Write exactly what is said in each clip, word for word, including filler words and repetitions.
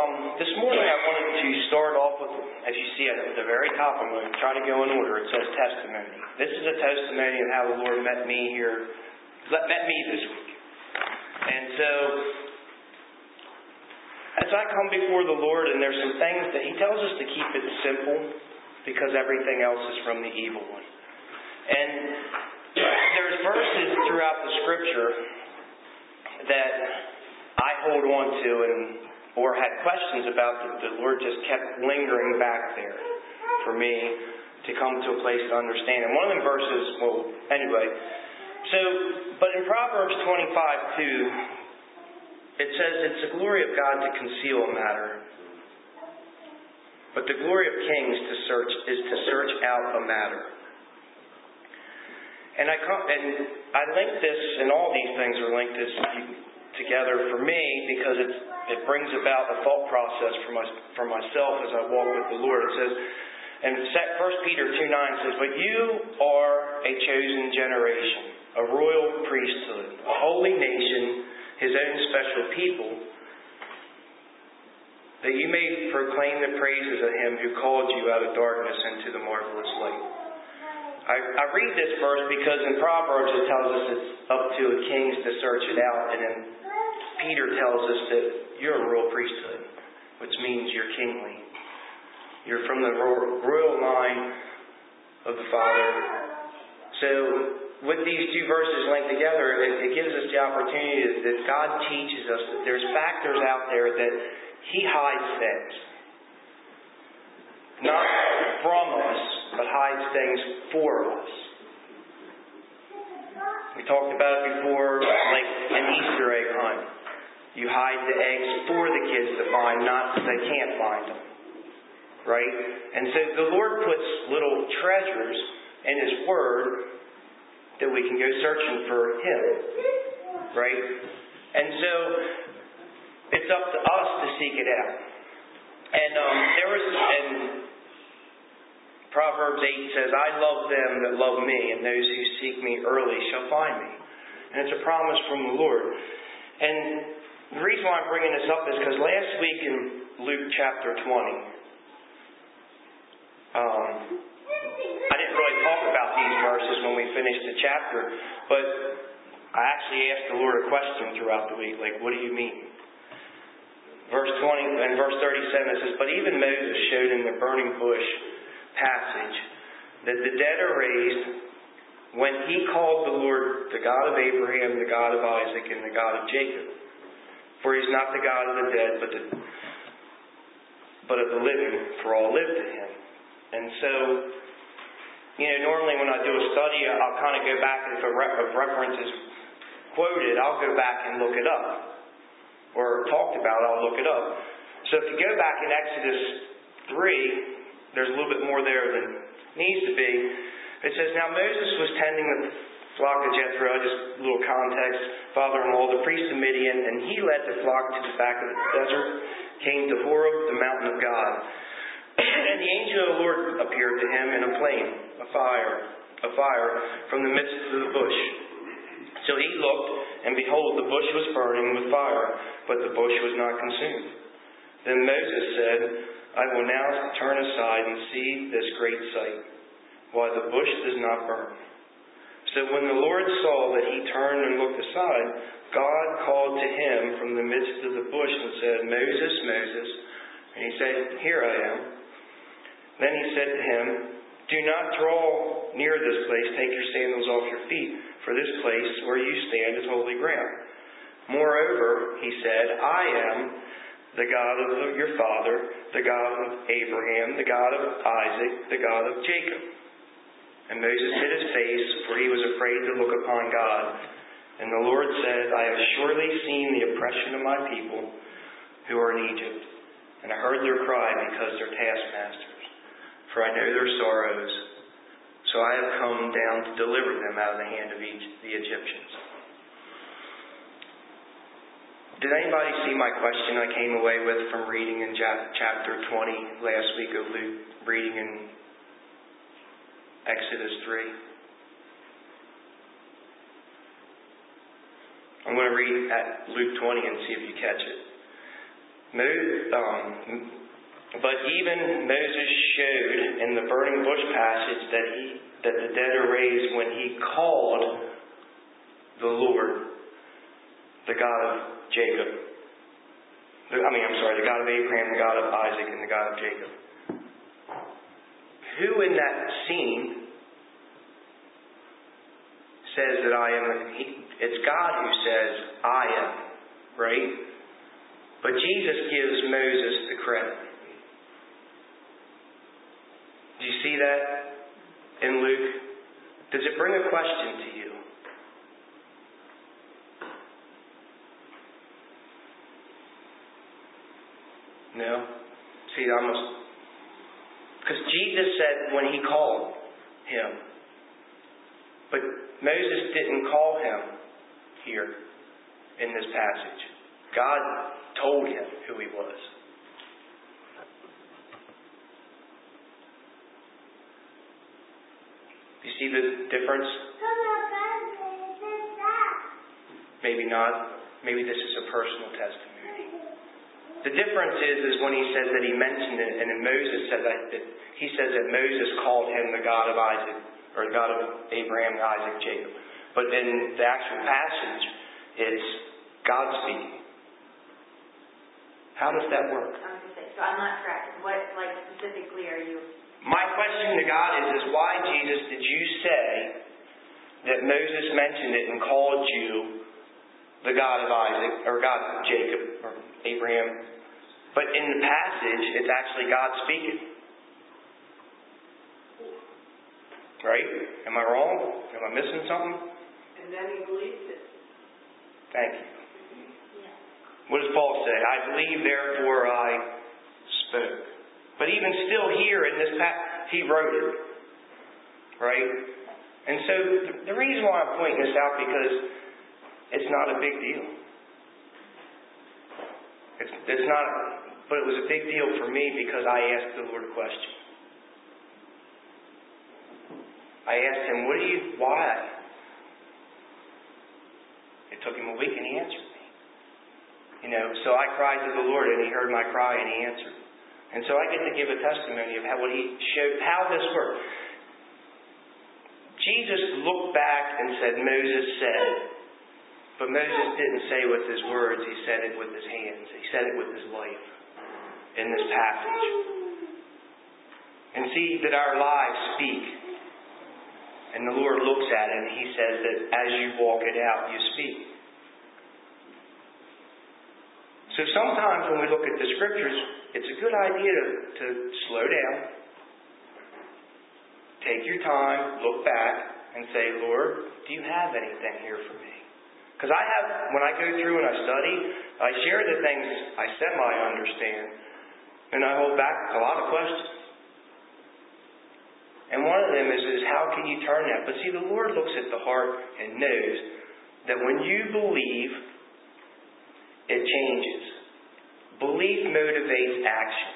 um, this morning I wanted to start off with, as you see at the very top, I'm going to try to go in order. It says testimony. This is a testimony of how the Lord met me here, met me this week. And so, as I come before the Lord, and there's some things that He tells us to keep it simple, because everything else is from the evil one. And there's verses throughout the Scripture that I hold on to and or had questions about that the Lord just kept lingering back there for me to come to a place to understand. And one of them verses, well, anyway. So, but in Proverbs twenty-five two, it says it's the glory of God to conceal a matter, but the glory of kings to search is to search out a matter. And I come, and I link this, and all these things are linked this together for me because it's, it brings about a thought process for my for myself as I walk with the Lord. It says, and First Peter two nine says, "But you are a chosen generation, a royal priesthood, a holy nation, His own special people, that you may proclaim the praises of Him who called you out of darkness into the marvelous light." I, I read this verse because in Proverbs it tells us it's up to the kings to search it out, and then Peter tells us that you're a royal priesthood, which means you're kingly. You're from the royal line of the Father. So with these two verses linked together, it, it gives us the opportunity that God teaches us that there's factors out there that He hides things. Not from us, but hides things for us. We talked about it before, like an Easter egg hunt. You hide the eggs for the kids to find, not so they can't find them. Right? And so the Lord puts little treasures in His Word that we can go searching for Him. Right? And so it's up to us to seek it out. And um, there was, and Proverbs eight says, "I love them that love me, and those who seek me early shall find me." And it's a promise from the Lord. And the reason why I'm bringing this up is because last week in Luke chapter twenty, um, I didn't really talk about these verses when we finished the chapter, but I actually asked the Lord a question throughout the week, like, what do you mean? Verse twenty and verse thirty-seven, it says, "But even Moses showed in the burning bush passage that the dead are raised when he called the Lord the God of Abraham, the God of Isaac, and the God of Jacob. For He's not the God of the dead, but the, but of the living, for all live to Him." And so, you know, normally when I do a study, I'll kind of go back, and if a, re- a reference is quoted, I'll go back and look it up. Or talked about, I'll look it up. So if you go back in Exodus three, there's a little bit more there than needs to be. It says, "Now Moses was tending the flock of Jethro," just a little context, "father-in-law, the priest of Midian, and he led the flock to the back of the desert, came to Horeb, the mountain of God. And the angel of the Lord appeared to him in a flame, a fire, a fire from the midst of the bush. So he looked, and behold, the bush was burning with fire, but the bush was not consumed. Then Moses said, I will now turn aside and see this great sight, why the bush does not burn. So when the Lord saw that he turned and looked aside, God called to him from the midst of the bush and said, Moses, Moses. And he said, Here I am. Then he said to him, Do not draw near this place. Take your sandals off your feet, for this place where you stand is holy ground. Moreover, he said, I am the God of your father, the God of Abraham, the God of Isaac, the God of Jacob. And Moses hid his face, for he was afraid to look upon God. And the Lord said, I have surely seen the oppression of my people who are in Egypt, and I heard their cry because they're taskmasters. For I know their sorrows. So I have come down to deliver them out of the hand of the Egyptians. Did anybody see my question I came away with from reading in chapter twenty last week of Luke, reading in Exodus three? I'm going to read at Luke twenty and see if you catch it. um, but even Moses showed in the burning bush passage that he that the dead are raised when he called the Lord, the God of Jacob. The, I mean, I'm sorry, the God of Abraham, the God of Isaac, and the God of Jacob. Who in that scene says that I am? He, it's God who says, I am, right? But Jesus gives Moses the credit. Do you see that in Luke? Does it bring a question to you? No? See, I almost... Because Jesus said when he called him. But Moses didn't call him here in this passage. God told him who he was. You see the difference? Maybe not. Maybe this is a personal testimony. The difference is, is when he says that he mentioned it, and then Moses said that, that he says that Moses called him the God of Isaac, or the God of Abraham, Isaac, Jacob. But in the actual passage, it's God speaking. How does that work? I was going to say, so I'm not tracking. What, like, specifically are you? My question to God is, is why, Jesus, did you say that Moses mentioned it and called you the God of Isaac, or God of Jacob, or Abraham? But in the passage, it's actually God speaking. Right? Am I wrong? Am I missing something? And then he believed it. Thank you. What does Paul say? I believe, therefore I spoke. But even still here in this passage, he wrote it. Right? And so the reason why I'm pointing this out, because it's not a big deal. It's, it's not, but it was a big deal for me because I asked the Lord a question. I asked him, what do you, why? It took him a week and he answered me. You know, so I cried to the Lord and he heard my cry and he answered. And so I get to give a testimony of how what he showed, how this worked. Jesus looked back and said, Moses said. But Moses didn't say with his words, he said it with his hands. He said it with his life in this passage. And see that our lives speak. And the Lord looks at it and he says that as you walk it out, you speak. So sometimes when we look at the scriptures, it's a good idea to, to slow down, take your time, look back, and say, Lord, do you have anything here for me? Because I have, when I go through and I study, I share the things I semi-understand, and I hold back a lot of questions. And one of them is, is how can you turn that? But see, the Lord looks at the heart and knows that when you believe, it changes. Belief motivates action.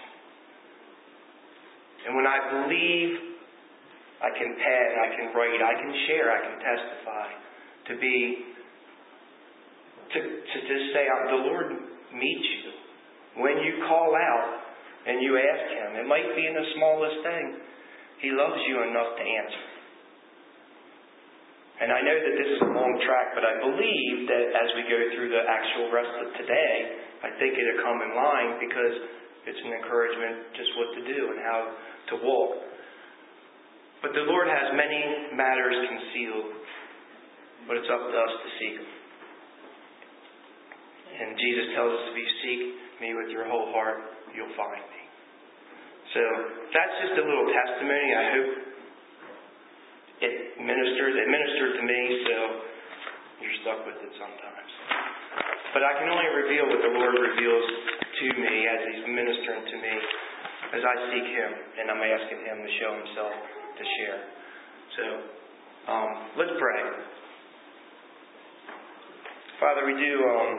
And when I believe, I can pen, I can write, I can share, I can testify. To be, to, to just say, the Lord meets you. When you call out and you ask Him, it might be in the smallest thing. He loves you enough to answer. And I know that this is a long track, but I believe that as we go through the actual rest of today, I think it'll come in line because it's an encouragement just what to do and how to walk. But the Lord has many matters concealed, but it's up to us to seek Him. And Jesus tells us if you seek me with your whole heart, you'll find me. So that's just a little testimony. I hope it ministers. It ministered to me, so you're stuck with it sometimes. But I can only reveal what the Lord reveals to me as He's ministering to me as I seek Him, and I'm asking Him to show Himself to share. So um, let's pray. Father, we do... Um,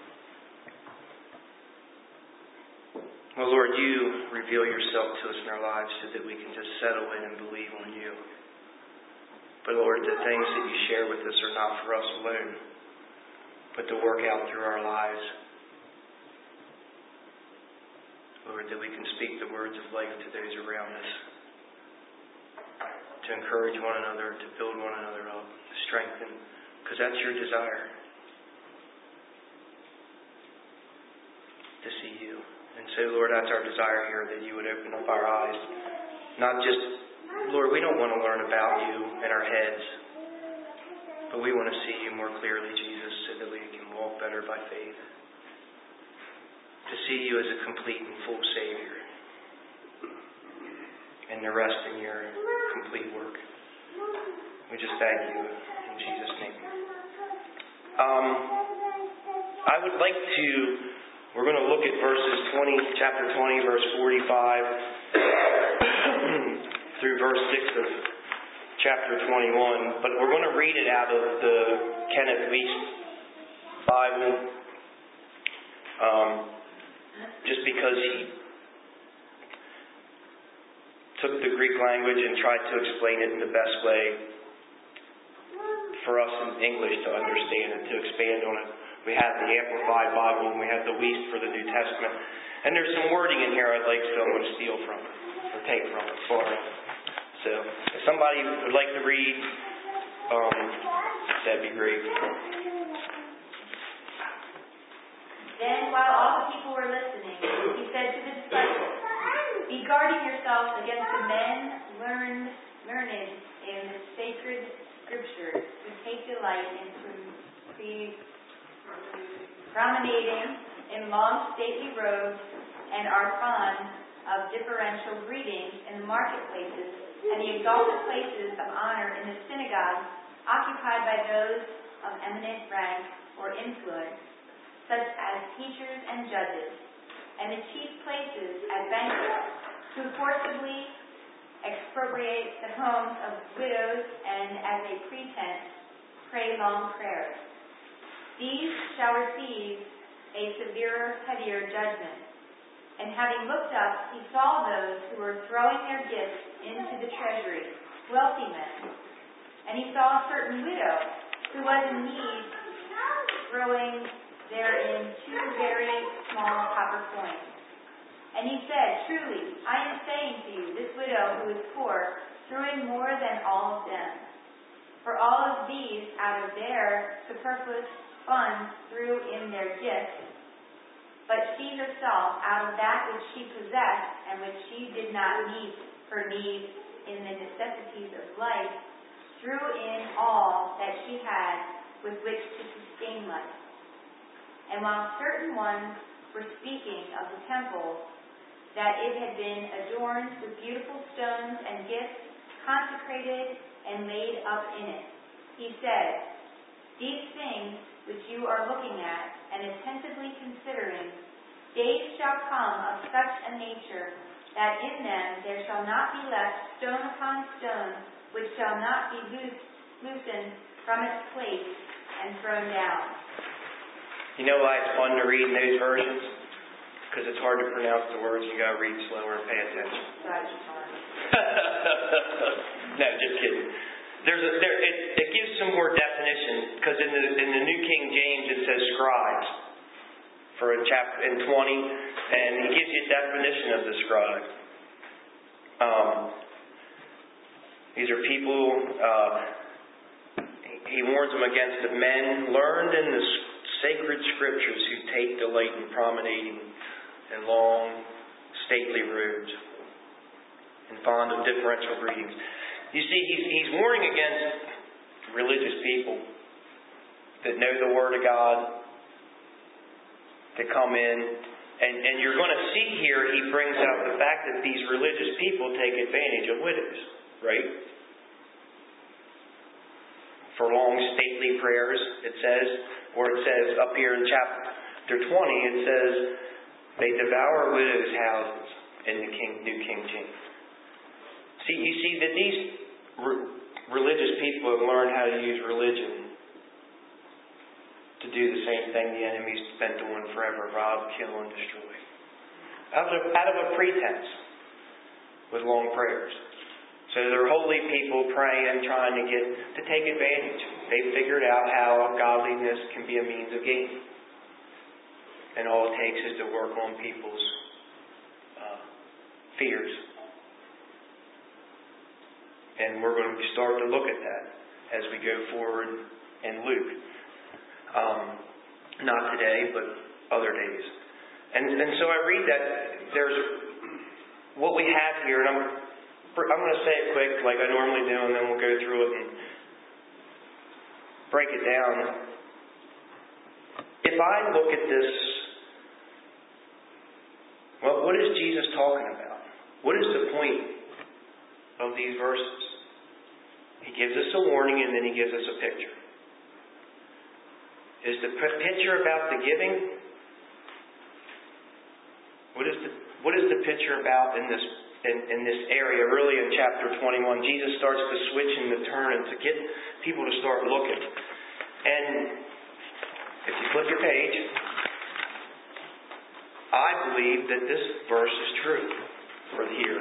Well, Lord, you reveal yourself to us in our lives so that we can just settle in and believe on you. But Lord, the things that you share with us are not for us alone, but to work out through our lives. Lord, that we can speak the words of life to those around us, to encourage one another, to build one another up, to strengthen, because that's your desire, to see you. And so, Lord, that's our desire here, that you would open up our eyes. Not just, Lord, we don't want to learn about you in our heads, but we want to see you more clearly, Jesus, so that we can walk better by faith. To see you as a complete and full Savior, and to rest in your complete work. We just thank you in Jesus' name. Um, I would like to, we're going to look at verses twenty, chapter twenty, verse forty-five, through verse six of chapter twenty-one. But we're going to read it out of the Kenneth Wuest Bible. Um, just because he took the Greek language and tried to explain it in the best way for us in English to understand and to expand on it. We have the Amplified Bible and we have the Wuest for the New Testament. And there's some wording in here I'd like someone to steal from it, or take from it, for it. So, if somebody would like to read, um, that'd be great. Then, while all the people were listening, he said to the disciples, "Be guarding yourselves against the men learned, learned in the sacred scriptures, who take delight in pre- promenading in long stately robes, and are fond of differential greetings in the marketplaces, and the exalted places of honor in the synagogues, occupied by those of eminent rank or influence, such as teachers and judges, and the chief places at banquets, who forcibly expropriate the homes of widows and, as a pretense, pray long prayers. These shall receive a severer, heavier judgment." And having looked up, he saw those who were throwing their gifts into the treasury, wealthy men. And he saw a certain widow who was in need, throwing therein two very small copper coins. And he said, "Truly, I am saying to you, this widow who is poor threw in more than all of them. For all of these, out of their superfluous funds, threw in their gifts. But she herself, out of that which she possessed, and which she did not need for need in the necessities of life, threw in all that she had with which to sustain life." And while certain ones were speaking of the temple, that it had been adorned with beautiful stones and gifts, consecrated and laid up in it, he said, "These things which you are looking at and attentively considering, days shall come of such a nature that in them there shall not be left stone upon stone which shall not be loosed, loosened from its place and thrown down." You know why it's fun to read in those versions? Because it's hard to pronounce the words. You got to read slower and pay attention. That's fun. No, just kidding. There's a, there, it, it gives some more definition, because in the in the New King James it says scribes for in chapter in twenty, and he gives you a definition of the scribe. Um, these are people. Uh, he warns them against the men learned in the sacred scriptures who take delight in promenading in long, stately robes, and fond of differential greetings. You see, he's, he's warning against religious people that know the Word of God, that come in, and, and you're going to see here, he brings out the fact that these religious people take advantage of widows, right? For long, stately prayers, it says, or it says up here in chapter twenty, it says, they devour widows' houses in the King, New King James. See, you see that these re- religious people have learned how to use religion to do the same thing the enemy's been doing forever: rob, kill, and destroy. Out of, out of a pretense, with long prayers. So they're holy people praying, trying to get to take advantage. They've figured out how godliness can be a means of gain. And all it takes is to work on people's fears. And we're going to start to look at that as we go forward in Luke. Um, not today, but other days. And, and so I read that there's what we have here, and I'm, I'm going to say it quick like I normally do, and then we'll go through it and break it down. If I look at this, well, what is Jesus talking about? What is the point of these verses? He gives us a warning and then he gives us a picture. Is the picture about the giving? What is the what is the picture about in this in, in this area? Early in chapter twenty-one, Jesus starts to switch and to turn and to get people to start looking. And if you flip your page, I believe that this verse is true for here.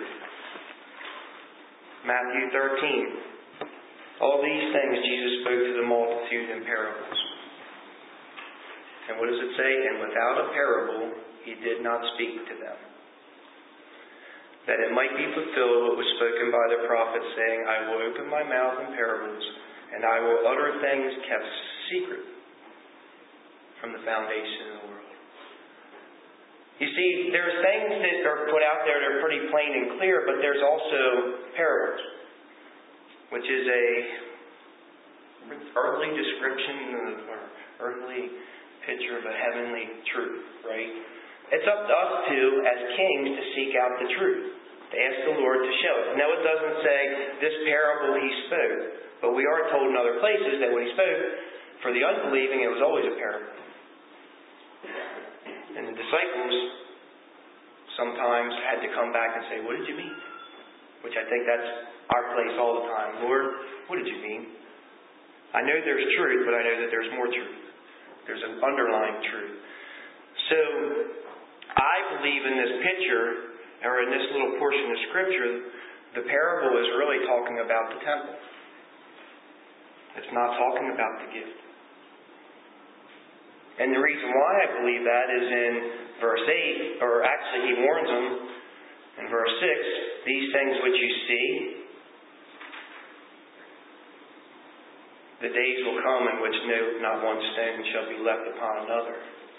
Matthew thirteen. All these things Jesus spoke to the multitude in parables. And what does it say? And without a parable, he did not speak to them. That it might be fulfilled what was spoken by the prophet, saying, I will open my mouth in parables, and I will utter things kept secret from the foundation of the world. You see, there are things that are put out there that are pretty plain and clear, but there's also parables, which is a earthly description or earthly picture of a heavenly truth, right? It's up to us to, as kings, to seek out the truth, to ask the Lord to show us. No, it doesn't say this parable he spoke, but we are told in other places that when he spoke, for the unbelieving, it was always a parable. And the disciples sometimes had to come back and say, what did you mean? Which I think that's our place all the time. Lord, what did you mean? I know there's truth, but I know that there's more truth. There's an underlying truth. So, I believe in this picture, or in this little portion of Scripture, the parable is really talking about the temple. It's not talking about the gift. And the reason why I believe that is in verse eight, or actually he warns them in verse six, these things which you see, the days will come in which no, not one stone shall be left upon another.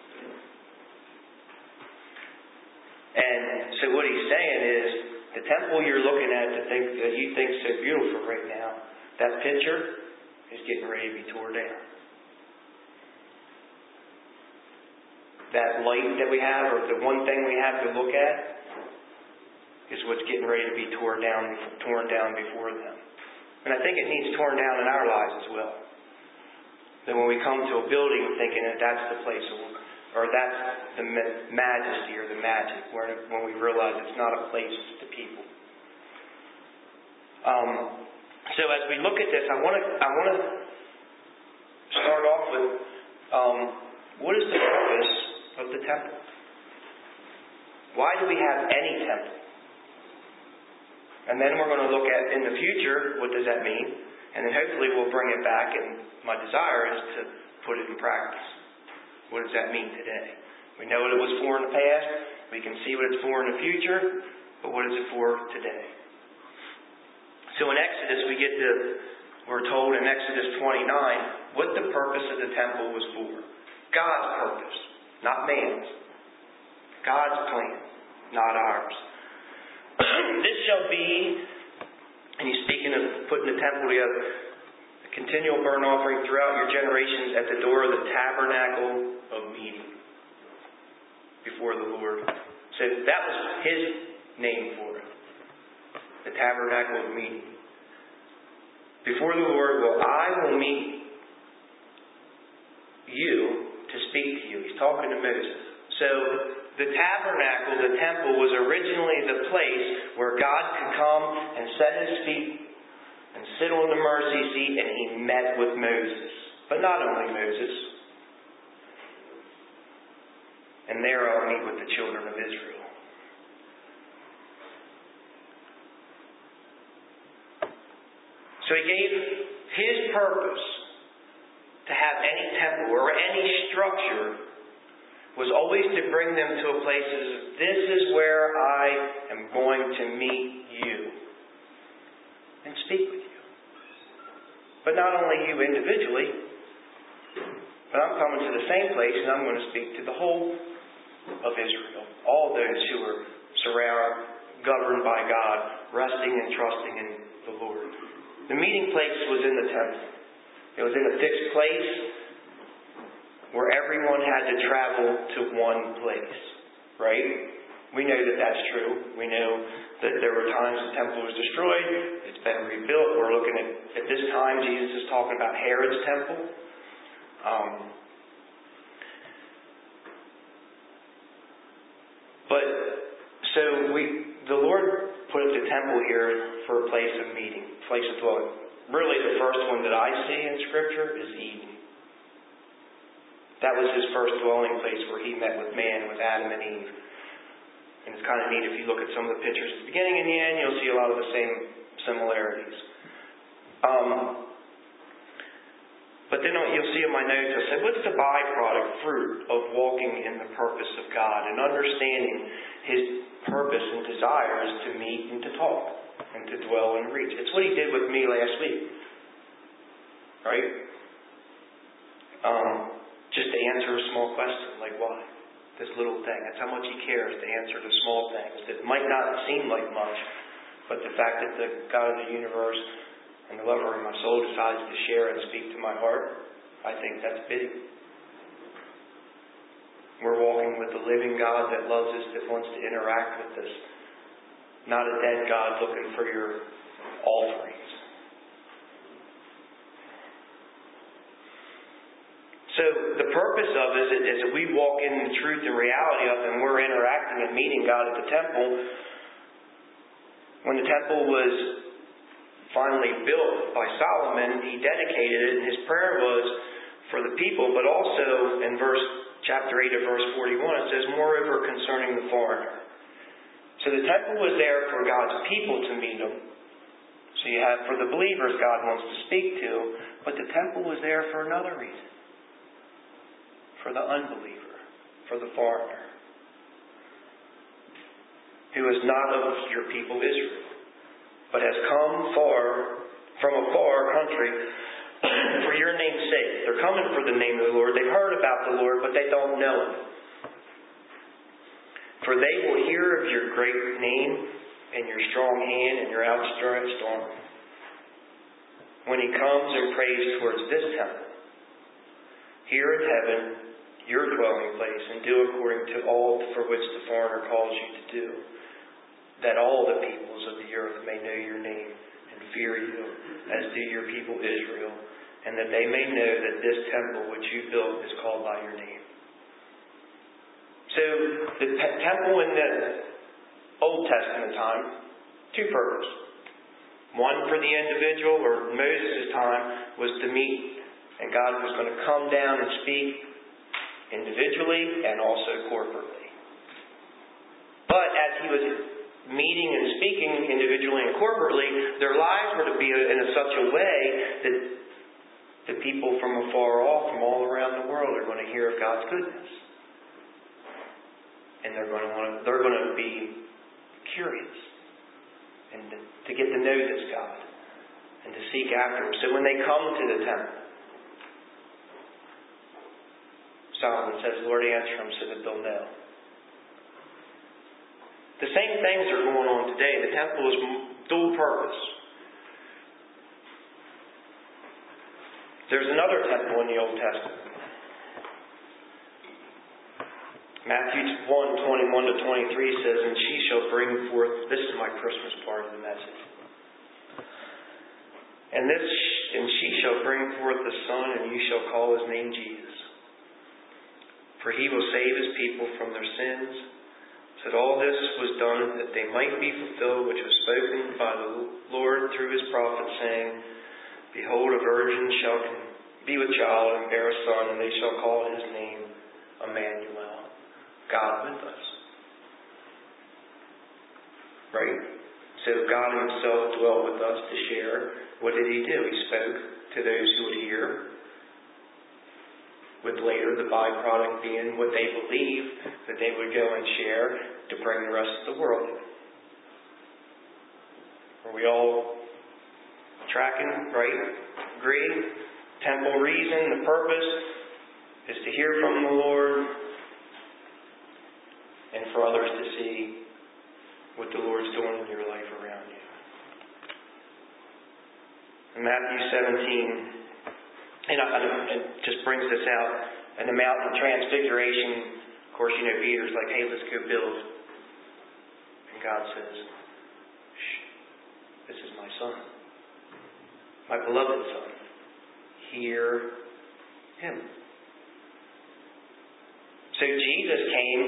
And so what he's saying is, the temple you're looking at to think that you think so beautiful right now, that picture is getting ready to be torn down. That light that we have, or the one thing we have to look at, is what's getting ready to be torn down, torn down before them. And I think it needs torn down in our lives as well. That when we come to a building thinking that that's the place, or that's the majesty or the magic, where when we realize it's not a place, it's the people. Um, so as we look at this, I want to I want to start off with um, what is the purpose of the temple? Why do we have any temple? And then we're going to look at, in the future, what does that mean? And then hopefully we'll bring it back, and my desire is to put it in practice. What does that mean today? We know what it was for in the past. We can see what it's for in the future. But what is it for today? So in Exodus, we get to, we're told in Exodus twenty-nine, what the purpose of the temple was for. God's purpose, not man's. God's plan, not ours. This shall be, and he's speaking of putting the temple together, a continual burnt offering throughout your generations at the door of the tabernacle of meeting before the Lord. So that was his name for it. The tabernacle of meeting. Before the Lord, well, I will meet you to speak to you. He's talking to Moses. So the tabernacle, the temple, was originally the place where God could come and set his feet and sit on the mercy seat, and he met with Moses. But not only Moses. And there I'll meet with the children of Israel. So he gave his purpose to have any temple or any structure was always to bring them to a place of, this is is where I am going to meet you and speak with you. But not only you individually, but I'm coming to the same place and I'm going to speak to the whole of Israel. All those who are surrounded, governed by God, resting and trusting in the Lord. The meeting place was in the temple. It was in a fixed place where everyone had to travel to one place. Right? We know that that's true. We know that there were times the temple was destroyed. It's been rebuilt. We're looking at, at this time, Jesus is talking about Herod's temple. Um, but, so we, the Lord put the temple here for a place of meeting, place of dwelling. Really, the first one that I see in Scripture is Eden. That was his first dwelling place where he met with man, with Adam and Eve. And it's kind of neat if you look at some of the pictures at the beginning and the end, you'll see a lot of the same similarities. Um, but then you'll see in my notes, I said, what's the byproduct fruit of walking in the purpose of God and understanding His purpose and desire is to meet and to talk and to dwell and reach. It's what He did with me last week. Right? Um, just to answer a small question, like why? This little thing. That's how much He cares to answer the small things that might not seem like much, but the fact that the God of the universe and the lover of my soul decides to share and speak to my heart, I think that's fitting. We're walking with the living God that loves us, that wants to interact with us. Not a dead God looking for your offerings. So the purpose of it is as we walk in the truth and reality of it, and we're interacting and meeting God at the temple. When the temple was finally built by Solomon, he dedicated it, and his prayer was for the people, but also in verse chapter eight of verse forty-one, it says, moreover concerning the foreigner. So the temple was there for God's people to meet Him. So you have for the believers God wants to speak to, but the temple was there for another reason. For the unbeliever, for the foreigner, who is not of your people Israel, but has come far from a far country for your name's sake. They're coming for the name of the Lord. They've heard about the Lord, but they don't know Him. For they will hear of your great name and your strong hand and your outstretched arm. When He comes and prays towards this temple, here in heaven, your dwelling place, and do according to all for which the foreigner calls you to do, that all the peoples of the earth may know your name and fear you, as do your people Israel, and that they may know that this temple which you built is called by your name. So, the pe- temple in the Old Testament time, two purposes. One for the individual, or Moses' time, was to meet, and God was going to come down and speak individually and also corporately. But as He was meeting and speaking individually and corporately, their lives were to be in a such a way that the people from afar off, from all around the world, are going to hear of God's goodness. And they're going to want to, they're going to be curious and to, to get to know this God and to seek after Him. So when they come to the temple, Solomon says, Lord, answer them so that they'll know. The same things are going on today. The temple is dual purpose. There's another temple in the Old Testament. Matthew one, twenty-one to twenty-three says, and she shall bring forth, this is my Christmas part of the message. And this, and she shall bring forth a son, and you shall call his name Jesus. For he will save his people from their sins. So that all this was done that they might be fulfilled, which was spoken by the Lord through His prophet, saying, behold, a virgin shall be with child and bear a son, and they shall call his name Emmanuel, God with us. Right? So God Himself dwelt with us to share. What did He do? He spoke to those who would hear, with later the byproduct being what they believe that they would go and share. to bring the rest of the world in. Are we all tracking, right? Agree? Temple reason, the purpose is to hear from the Lord and for others to see what the Lord's doing in your life around you. In Matthew seventeen, and it just brings this out, in the Mount of Transfiguration, of course, you know, Peter's like, hey, let's go build. And God says, shh, this is my son, my beloved son. Hear him. So Jesus came,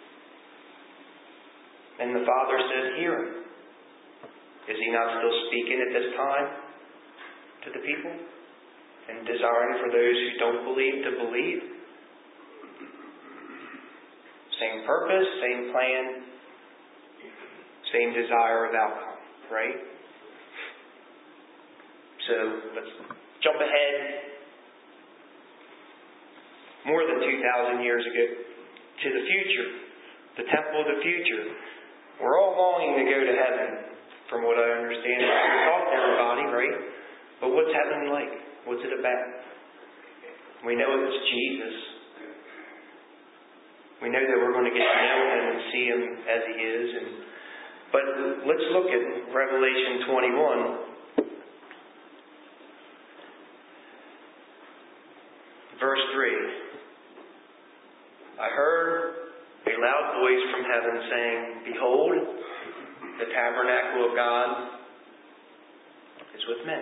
and the Father says, hear him. Is he not still speaking at this time to the people? And desiring for those who don't believe to believe? Same purpose, same plan, same desire of outcome, right? So let's jump ahead more than two thousand years ago to the future, the temple of the future. We're all longing to go to heaven, from what I understand. We talk to everybody, right? But what's heaven like? What's it about? We know it's Jesus. We know that we're going to get to know him and see him as he is. And but let's look at Revelation twenty-one. Verse three. I heard a loud voice from heaven saying, behold, the tabernacle of God is with men.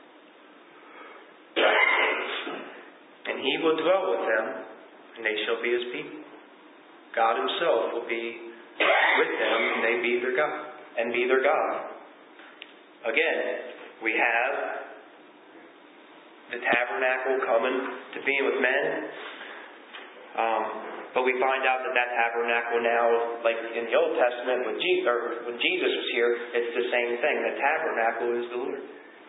And he will dwell with them, and they shall be his people. God himself will be with them, and they be their God, and be their God. Again, we have the tabernacle coming to be with men. Um, but we find out that that tabernacle now, like in the Old Testament, when Jesus, or when Jesus was here, it's the same thing. The tabernacle is the Lord.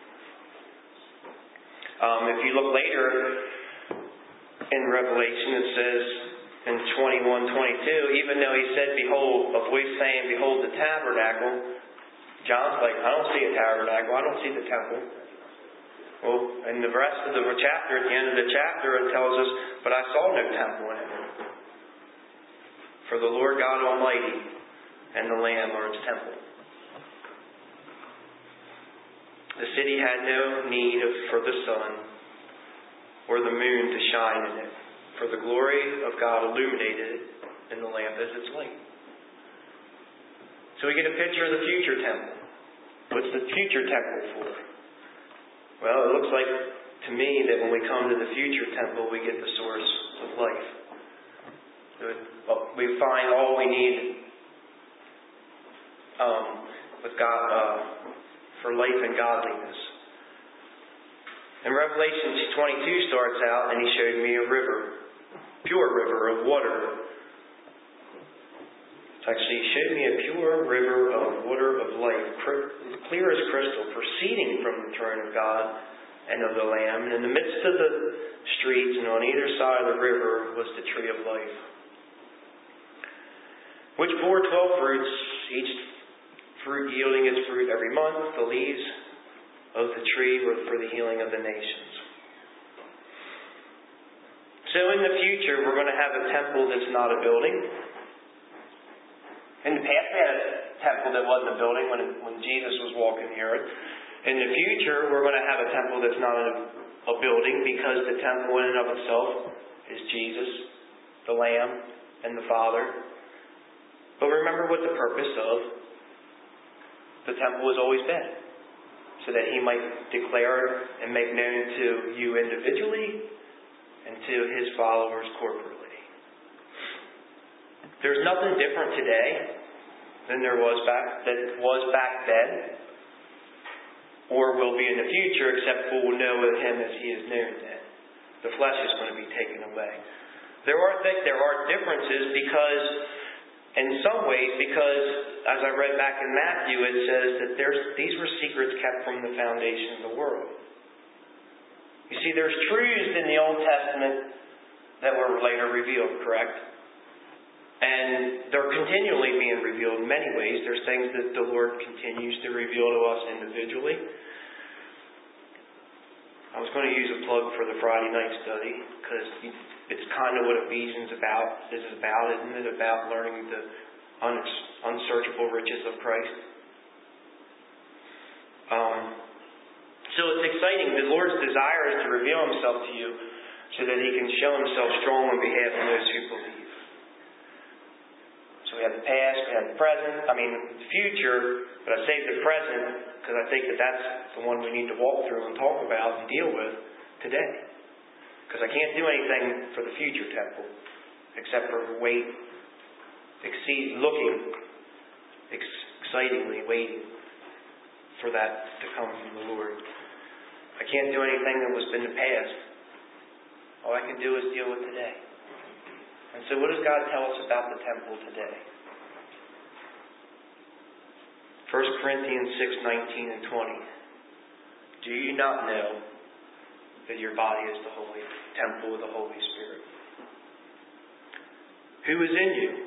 Um, if you look later in Revelation, it says in twenty-one twenty-two, even though he said, behold, a voice saying, behold the tabernacle, John's like, I don't see a tabernacle, I don't see the temple. Well, in the rest of the chapter, at the end of the chapter, it tells us, but I saw no temple in it. For the Lord God Almighty and the Lamb are its temple. The city had no need of, for the sun or the moon to shine in it, for the glory of God illuminated it, and the lamp is its light. So we get a picture of the future temple. What's the future temple for? Well, it looks like to me that when we come to the future temple, we get the source of life. We find all we need um, with God uh, for life and godliness. And Revelation twenty-two starts out, and he showed me a river, pure river of water. Actually, he showed me a pure river of water of life, clear as crystal, proceeding from the throne of God and of the Lamb. And in the midst of the streets and on either side of the river was the tree of life, which bore twelve fruits, each fruit yielding its fruit every month. The leaves of the tree were for the healing of the nations. So in the future, we're going to have a temple that's not a building. In the past, we had a temple that wasn't a building when, when Jesus was walking the earth. In the future, we're going to have a temple that's not a, a building, because the temple in and of itself is Jesus, the Lamb, and the Father. But remember what the purpose of the temple has always been. So that he might declare and make known to you individually and to his followers corporately. There's nothing different today than there was back that was back then, or will be in the future, except we'll know of him as he is known then. The flesh is going to be taken away. There are th- there are differences because, in some ways, because as I read back in Matthew, it says that there's these were secrets kept from the foundation of the world. You see, there's truths in the Old Testament that were later revealed, correct? And they're continually being revealed in many ways. There's things that the Lord continues to reveal to us individually. I was going to use a plug for the Friday night study because it's kind of what Ephesians about is about, isn't it? About learning the un- unsearchable riches of Christ. Um, so it's exciting. The Lord's desire is to reveal Himself to you so that He can show Himself strong on behalf of those who believe. So we have the past, we have the present, I mean the future, but I saved the present because I think that that's the one we need to walk through and talk about and deal with today. Because I can't do anything for the future temple except for wait, exceed, looking, ex- excitingly waiting for that to come from the Lord. I can't do anything that was in the past. All I can do is deal with today. And so what does God tell us about the temple today? First Corinthians six, nineteen and twenty. Do you not know that your body is the holy temple of the Holy Spirit? Who is in you?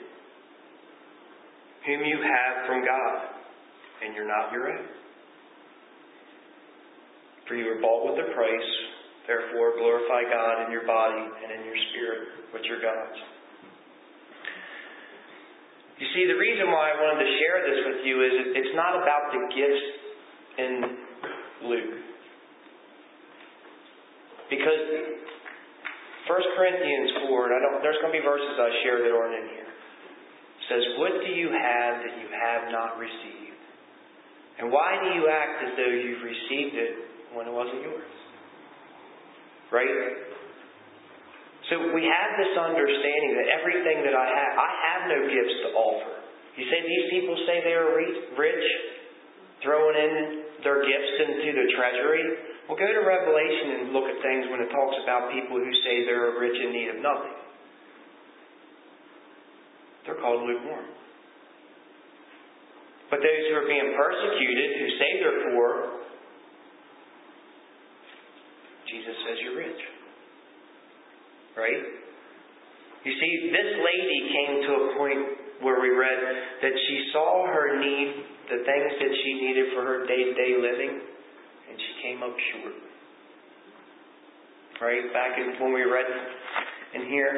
Whom you have from God, and you're not your own. For you were bought with a price, therefore glorify God in your body and in your spirit, which are God's. You see, the reason why I wanted to share this with you is it's not about the gifts in Luke. Because First Corinthians four, and I don't, there's going to be verses I share that aren't in here. It says, what do you have that you have not received? And why do you act as though you've received it when it wasn't yours? Right? So we have this understanding that everything that I have, I have no gifts to offer. You say these people say they are rich, throwing in their gifts into the treasury. Well, go to Revelation and look at things when it talks about people who say they're rich in need of nothing. They're called lukewarm. But those who are being persecuted, who say they're poor, Jesus says you're rich. Right? You see, this lady came to a point where we read that she saw her need, the things that she needed for her day-to-day living, and she came up short. Right? Back in, when we read in here.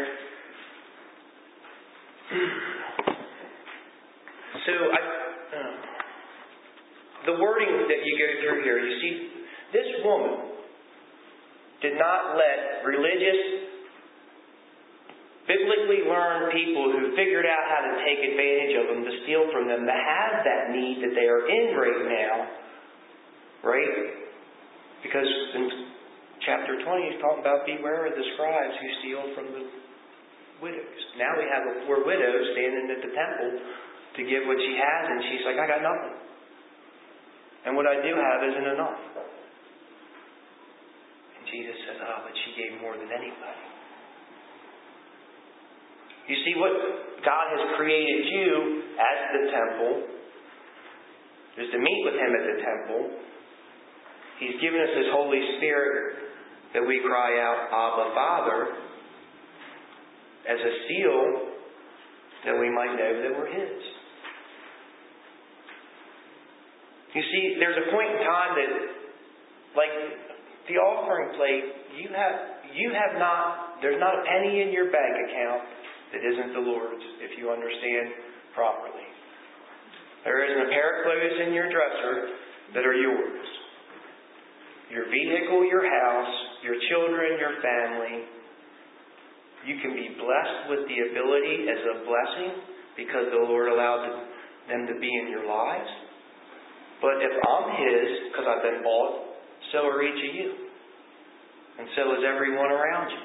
So, I, uh, the wording that you go through here, you see, this woman did not let religious, biblically learned people who figured out how to take advantage of them, to steal from them, to have that need that they are in right now. Right? Because in chapter twenty, he's talking about beware of the scribes who steal from the widows. Now we have a poor widow standing at the temple to give what she has, and she's like, I got nothing. And what I do have isn't enough. And Jesus says, oh, but she gave more than anybody. You see, what God has created you as the temple is to meet with Him at the temple. He's given us His Holy Spirit that we cry out, Abba, Father, as a seal that we might know that we're His. You see, there's a point in time that, like the offering plate, you have you have not, there's not a penny in your bank account that isn't the Lord's, if you understand properly. There isn't a pair of clothes in your dresser that are yours. Your vehicle, your house, your children, your family. You can be blessed with the ability as a blessing because the Lord allowed them to be in your lives. But if I'm His, because I've been bought, so are each of you. And so is everyone around you.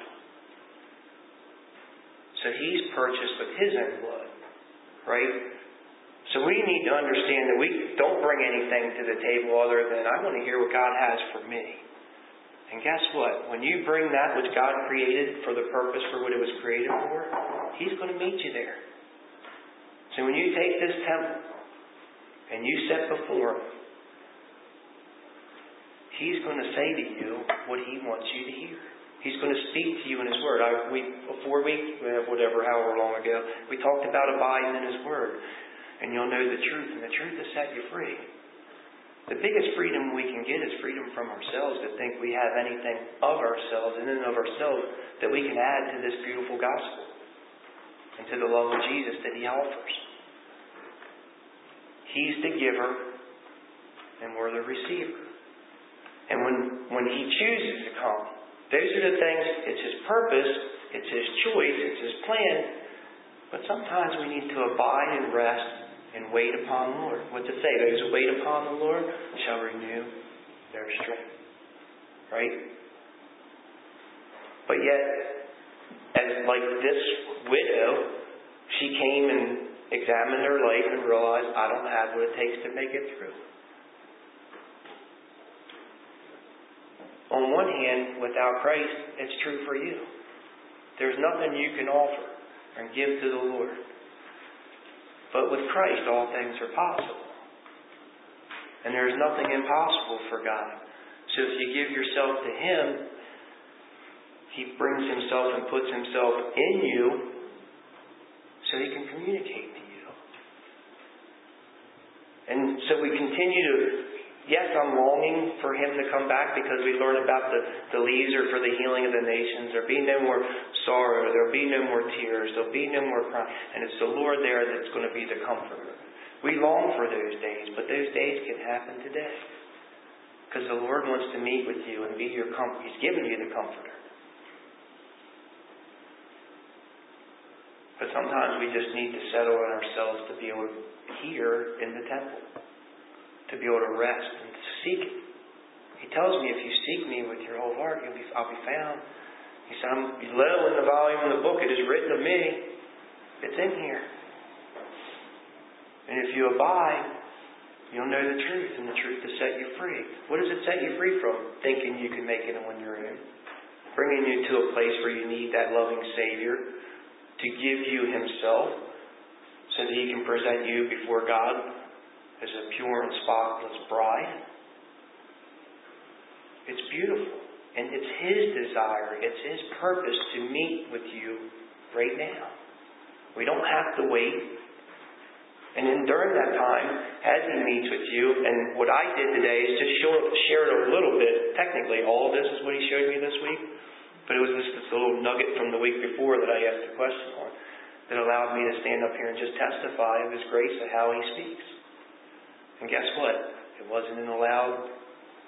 So He's purchased with His own blood. Right? So we need to understand that we don't bring anything to the table other than, I want to hear what God has for me. And guess what? When you bring that which God created for the purpose for what it was created for, He's going to meet you there. So when you take this temple and you set before Him, He's going to say to you what He wants you to hear. He's going to speak to you in His Word. I, we, before we, whatever, however long ago, we talked about abiding in His Word. And you'll know the truth, and the truth will set you free. The biggest freedom we can get is freedom from ourselves, to think we have anything of ourselves, in and of ourselves, that we can add to this beautiful gospel and to the love of Jesus that He offers. He's the giver, and we're the receiver. And when, when He chooses to come, those are the things, it's His purpose, it's His choice, it's His plan, but sometimes we need to abide and rest and wait upon the Lord. What's it say? Those who wait upon the Lord shall renew their strength. Right? But yet, as like this widow, she came and examined her life and realized, I don't have what it takes to make it through. On one hand, without Christ, it's true for you. There's nothing you can offer and give to the Lord. But with Christ, all things are possible. And there's nothing impossible for God. So if you give yourself to Him, He brings Himself and puts Himself in you so He can communicate to you. And so we continue to, yes, I'm longing for Him to come back because we learn about the, the leaves are for the healing of the nations. There'll be no more sorrow. There'll be no more tears. There'll be no more crying. And it's the Lord there that's going to be the comforter. We long for those days, but those days can happen today. Because the Lord wants to meet with you and be your comfort. He's given you the comforter. But sometimes we just need to settle in ourselves to be able to hear in the temple. To be able to rest and to seek it. He tells me if you seek me with your whole heart, you'll be, I'll be found. He said, I'm little in the volume of the book. It is written of me. It's in here. And if you abide, you'll know the truth, and the truth will set you free. What does it set you free from? Thinking you can make it on your own. Bringing you to a place where you need that loving Savior to give you Himself so that He can present you before God as a pure and spotless bride. It's beautiful. And it's His desire, it's His purpose to meet with you right now. We don't have to wait. And then during that time, as He meets with you, and what I did today is just show, share it a little bit. Technically, all of this is what He showed me this week. But it was just this little nugget from the week before that I asked a question on that allowed me to stand up here and just testify of His grace and how He speaks. And guess what? It wasn't in a loud,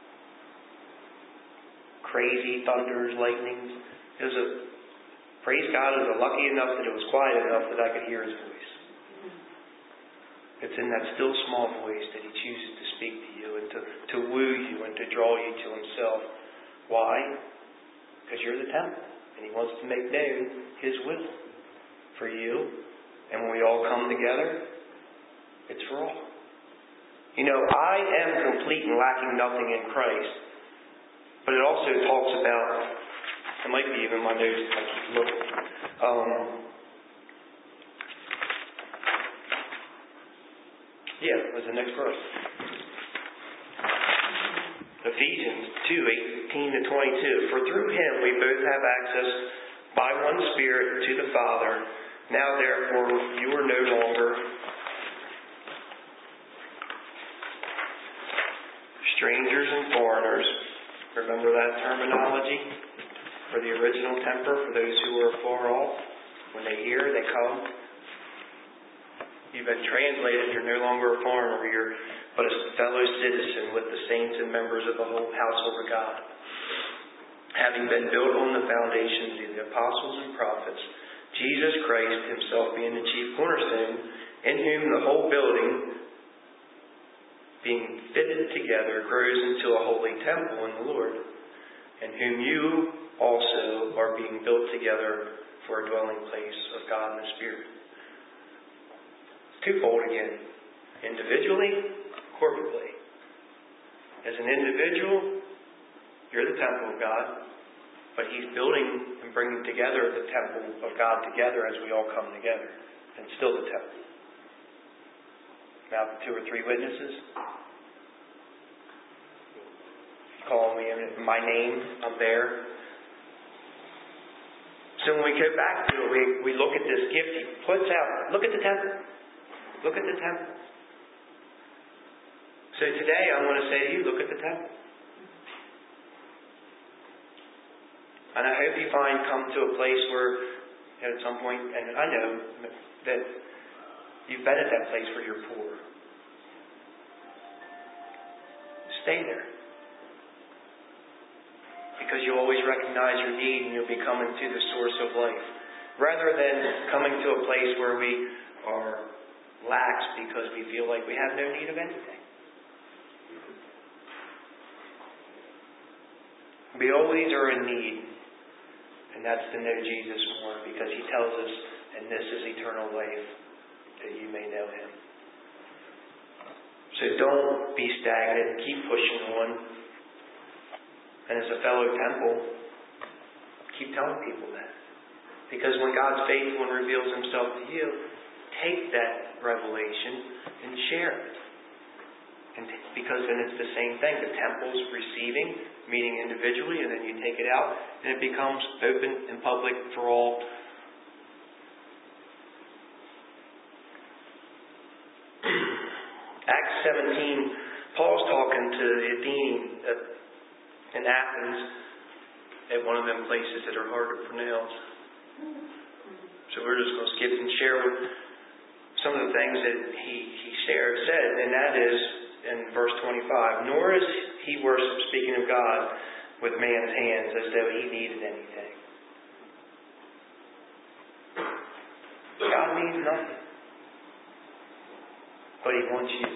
crazy thunders, lightnings. It was a, praise God, it was lucky enough that it was quiet enough that I could hear His voice. It's in that still small voice that He chooses to speak to you and to, to woo you and to draw you to Himself. Why? Because you're the temple. And He wants to make known His will for you. And when we all come together, it's for all. You know, I am complete and lacking nothing in Christ. But it also talks about, it might be even my notes if I keep looking. Um, yeah, what's the next verse? Ephesians two, eighteen to twenty-two. For through Him we both have access by one Spirit to the Father. Now therefore you are no longer strangers and foreigners. Remember that terminology? For the original temper, for those who are far off. When they hear, they come. You've been translated. You're no longer a foreigner. You're but a fellow citizen with the saints and members of the whole household of God. Having been built on the foundations of the apostles and prophets, Jesus Christ Himself being the chief cornerstone, in whom the whole building, being fitted together, grows into a holy temple in the Lord, in whom you also are being built together for a dwelling place of God in the Spirit. It's twofold again. Individually, corporately. As an individual, you're the temple of God, but He's building and bringing together the temple of God together as we all come together. And still the temple. Now, two or three witnesses. Call me in my name, I'm there. So when we go back to it, we, we look at this gift He puts out. Look at the temple. Look at the temple. So today I want to say to you, look at the temple. And I hope you find, come to a place where, you know, at some point, and I know that you've been at that place where you're poor. Stay there. Because you'll always recognize your need and you'll be coming to the source of life. Rather than coming to a place where we are lax because we feel like we have no need of anything. We always are in need. And that's to know Jesus more, because He tells us, and this is eternal life, that you may know Him. So don't be stagnant. Keep pushing on. And as a fellow temple, keep telling people that. Because when God's faithful and reveals Himself to you, take that revelation and share it. And because then it's the same thing. The temple's receiving, meeting individually, and then you take it out, and it becomes open and public for all. Acts seventeen, Paul's talking to the Athenian in Athens at one of them places that are hard to pronounce. So we're just going to skip and share with some of the things that he, he shared, said, and that is in verse twenty-five, nor is he worship, speaking of God, with man's hands as though he needed anything. God needs nothing. But He wants you.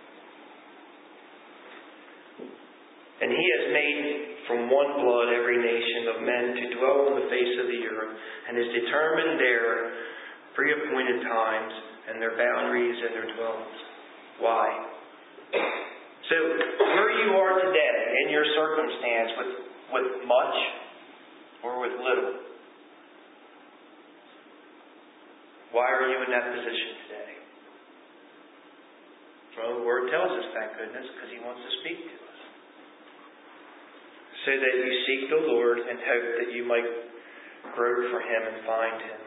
And He has made from one blood every nation of men to dwell on the face of the earth, and has determined their pre-appointed times and their boundaries and their dwellings. Why? So, where you are today, in your circumstance, with, with much or with little, why are you in that position today? Well, the Word tells us, thank goodness, because He wants to speak to us. So that you seek the Lord and hope that you might grow for Him and find Him.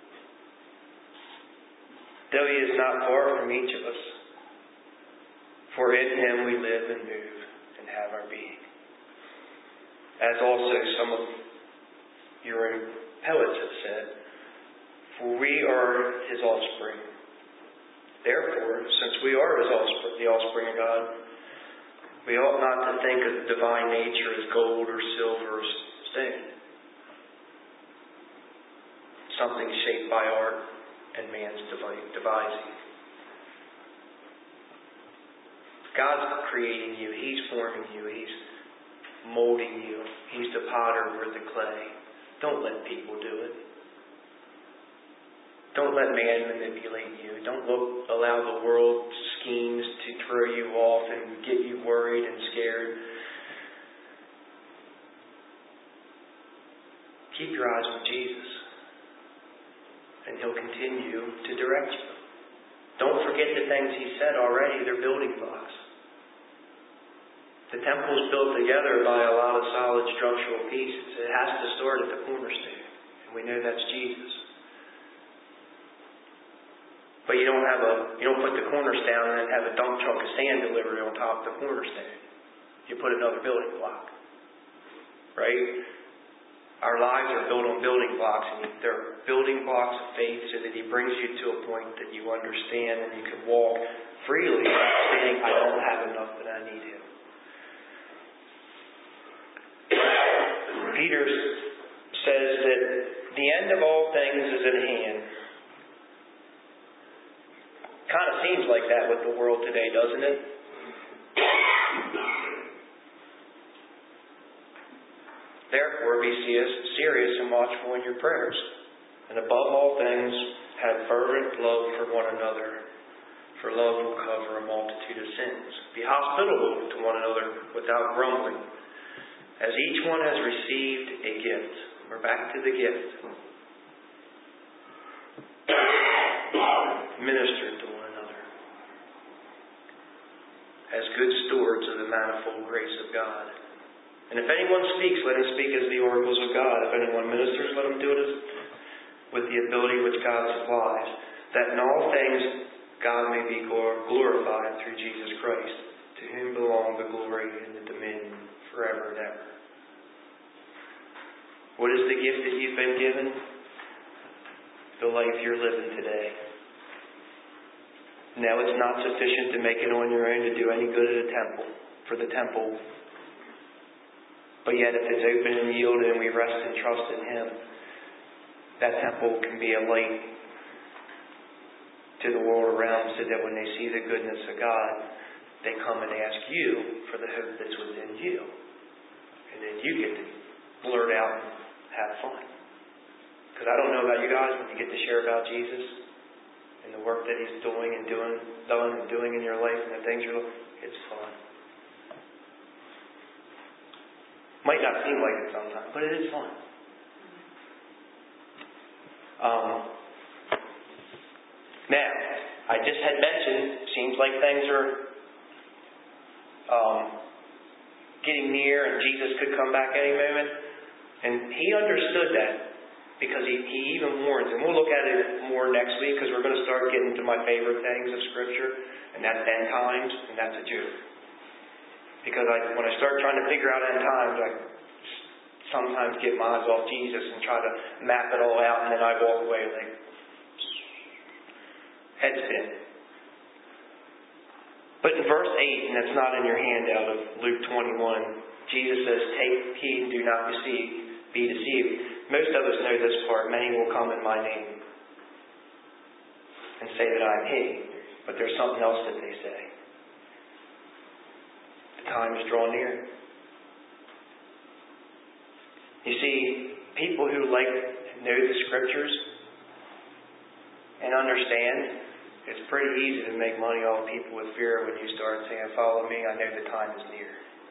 Though He is not far from each of us, for in Him we live and move and have our being. As also some of your poets have said, for we are His offspring. Therefore, since we are His offspring, the offspring of God, we ought not to think of the divine nature as gold or silver or stone. Something shaped by art and man's devising. God's creating you. He's forming you. He's molding you. He's the potter, we're the clay. Don't let people do it. Don't let man manipulate you. Don't look, allow the world's schemes to throw you off and get you worried and scared. Keep your eyes on Jesus, and He'll continue to direct you. Don't forget the things He said already. They're building blocks. The temple is built together by a lot of solid structural pieces. It has to start at the cornerstone, and we know that's Jesus. But you don't have a you don't put the cornerstone and then have a dump truck of sand delivered on top of the cornerstone. You put another building block. Right? Our lives are built on building blocks, and they're building blocks of faith so that He brings you to a point that you understand and you can walk freely, saying, I don't have enough, but I need Him. Peter says that the end of all things is at hand. Kind of seems like that with the world today, doesn't it? Therefore, be serious and watchful in your prayers. And above all things, have fervent love for one another. For love will cover a multitude of sins. Be hospitable to one another without grumbling. As each one has received a gift. We're back to the gift. Minister to one another. As good stewards of the manifold grace of God. And if anyone speaks, let him speak as the oracles of God. If anyone ministers, let him do it as, with the ability which God supplies, that in all things God may be glorified through Jesus Christ, to whom belong the glory and the dominion forever and ever. What is the gift that you've been given? The life you're living today. Now, it's not sufficient to make it on your own to do any good at a temple, for the temple. But yet, if it's open and yielded and we rest and trust in Him, that temple can be a light to the world around, so that when they see the goodness of God, they come and ask you for the hope that's within you. And then you get to blurt out and have fun. Because I don't know about you guys, when you get to share about Jesus and the work that He's doing and doing, done and doing in your life and the things you're doing, it's fun. Might not seem like it sometimes, but it is fun. Um, now, I just had mentioned, seems like things are um, getting near and Jesus could come back any moment. And He understood that because he, he even warns. And we'll look at it more next week because we're going to start getting to my favorite things of Scripture. And that's end times, and that's a Jew. Because I, when I start trying to figure out end times, I sometimes get my eyes off Jesus and try to map it all out, and then I walk away like head spin. But in verse eight, and it's not in your handout of Luke twenty-one, Jesus says, "Take heed and do not deceive, be deceived." Most of us know this part. Many will come in my name and say that I am He. But there's something else that they say. The time is drawn near. You see, people who like to know the Scriptures and understand, it's pretty easy to make money off people with fear when you start saying, "Follow me, I know the time is near."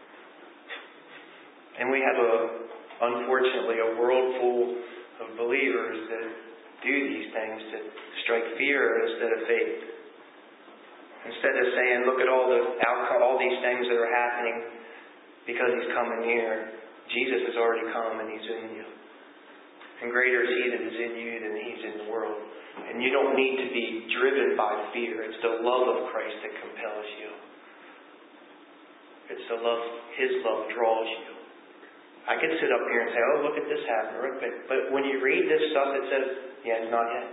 And we have, a, unfortunately, a world full of believers that do these things to strike fear instead of faith. Instead of saying, "Look at all the outcome, all these things that are happening because He's coming near." Jesus has already come and He's in you. And greater is He that is in you than He's in the world. And you don't need to be driven by fear. It's the love of Christ that compels you. It's the love, His love draws you. I could sit up here and say, "Oh, look at this happen." But when you read this stuff, it says, "Yeah, it's not yet."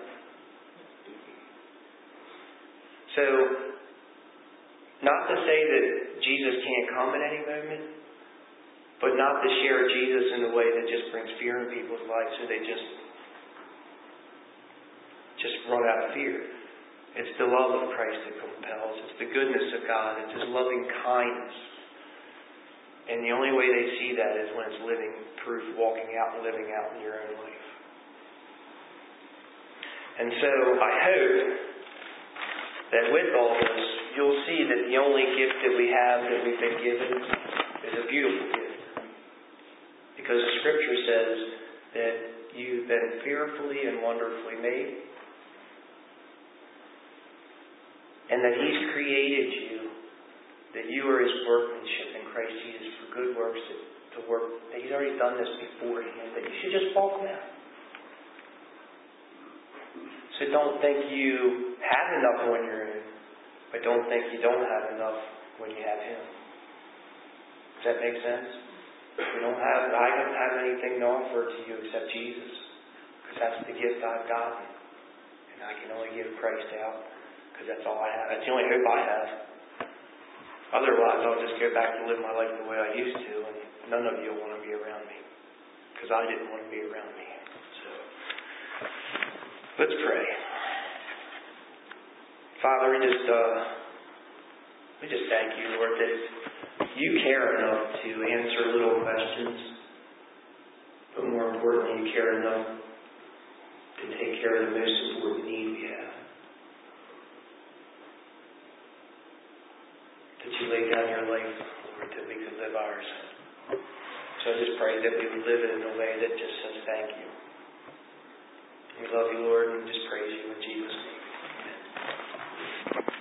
So, not to say that Jesus can't come at any moment, but not to share Jesus in a way that just brings fear in people's lives, so they just just run out of fear. It's the love of Christ that compels. It's the goodness of God. It's His loving kindness. And the only way they see that is when it's living proof, walking out and living out in your own life. And so I hope that with all this, you'll see that the only gift that we have that we've been given is a beautiful gift. Because the Scripture says that you've been fearfully and wonderfully made. And that He's created you, that you are His workmanship in Christ Jesus for good works to work. That He's already done this beforehand, that you should just walk them out. So don't think you have enough on your own, but don't think you don't have enough when you have Him. Does that make sense? We don't have, I don't have anything to offer to you except Jesus, because that's the gift I've gotten. And I can only give Christ out, because that's all I have. That's the only hope I have. Otherwise, I'll just go back to live my life the way I used to, and none of you want to be around me, because I didn't want to be around me. So, let's pray. Father, we just, uh, we just thank you, Lord, that you care enough to answer little questions, but more importantly, you care enough to take care of the most important need we have. That you laid down your life, Lord, that we could live ours. So I just pray that we would live it in a way that just says thank you. We love you, Lord, and just praise you in Jesus' name.